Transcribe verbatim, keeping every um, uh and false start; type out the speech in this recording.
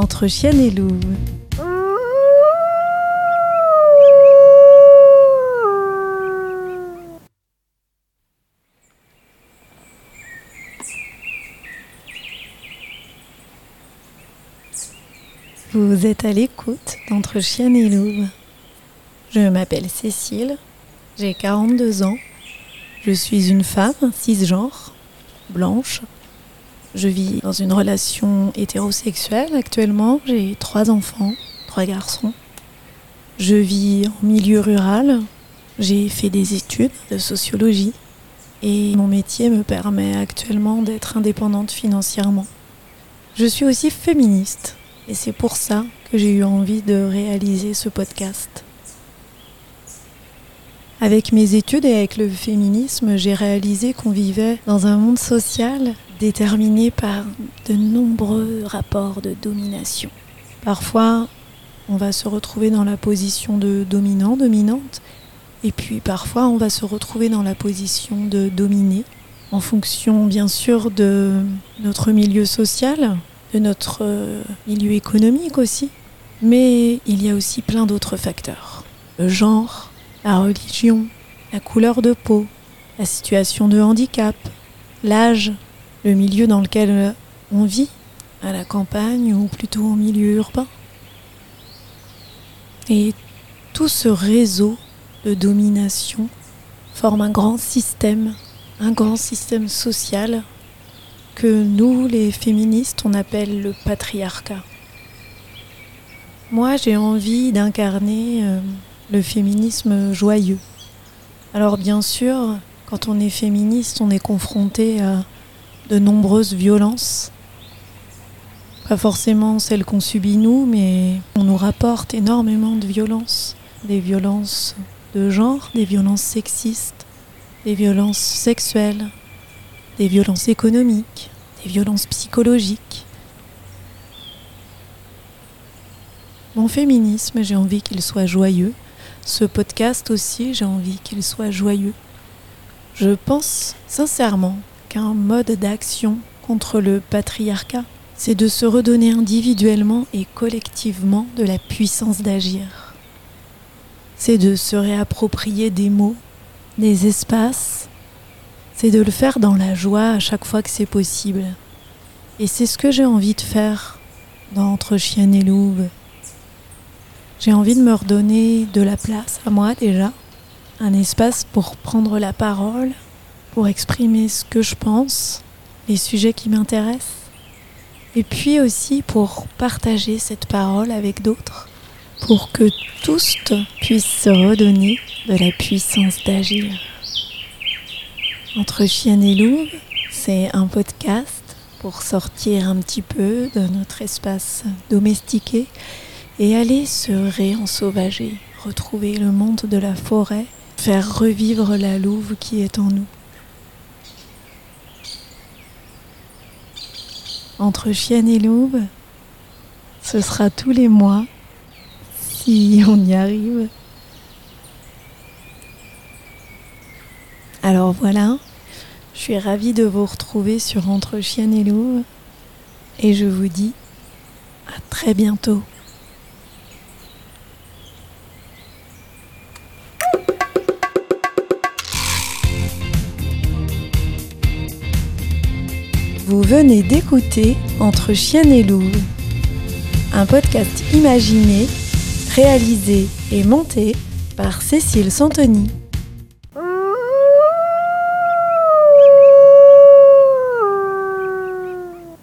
entre chienne et louve. Vous êtes à l'écoute d'Entre chienne et louve. Je m'appelle Cécile, j'ai quarante-deux ans, je suis une femme cisgenre, blanche. Je vis dans une relation hétérosexuelle actuellement, j'ai trois enfants, trois garçons. Je vis en milieu rural, j'ai fait des études de sociologie et mon métier me permet actuellement d'être indépendante financièrement. Je suis aussi féministe. Et c'est pour ça que j'ai eu envie de réaliser ce podcast. Avec mes études et avec le féminisme, j'ai réalisé qu'on vivait dans un monde social déterminé par de nombreux rapports de domination. Parfois, on va se retrouver dans la position de dominant, dominante, et puis parfois on va se retrouver dans la position de dominé, en fonction bien sûr de notre milieu social, de notre milieu économique aussi. Mais il y a aussi plein d'autres facteurs. Le genre, la religion, la couleur de peau, la situation de handicap, l'âge, le milieu dans lequel on vit, à la campagne ou plutôt au milieu urbain. Et tout ce réseau de domination forme un grand système, un grand système social que nous, les féministes, on appelle le patriarcat. Moi, j'ai envie d'incarner euh, le féminisme joyeux. Alors bien sûr, quand on est féministe, on est confronté à de nombreuses violences. Pas forcément celles qu'on subit nous, mais on nous rapporte énormément de violences. Des violences de genre, des violences sexistes, des violences sexuelles, des violences économiques, des violences psychologiques. Mon féminisme, j'ai envie qu'il soit joyeux. Ce podcast aussi, j'ai envie qu'il soit joyeux. Je pense sincèrement qu'un mode d'action contre le patriarcat, c'est de se redonner individuellement et collectivement de la puissance d'agir. C'est de se réapproprier des mots, des espaces. C'est de le faire dans la joie à chaque fois que c'est possible. Et c'est ce que j'ai envie de faire dans Entre chienne et louve. J'ai envie de me redonner de la place à moi déjà, un espace pour prendre la parole, pour exprimer ce que je pense, les sujets qui m'intéressent, et puis aussi pour partager cette parole avec d'autres, pour que tous puissent se redonner de la puissance d'agir. Entre chienne et louve, c'est un podcast pour sortir un petit peu de notre espace domestiqué et aller se réensauvager, retrouver le monde de la forêt, faire revivre la louve qui est en nous. Entre chienne et louve, ce sera tous les mois, si on y arrive. Alors voilà, je suis ravie de vous retrouver sur Entre chienne et louve et je vous dis à très bientôt. Vous venez d'écouter Entre chienne et louve, un podcast imaginé, réalisé et monté par Cécile Santoni.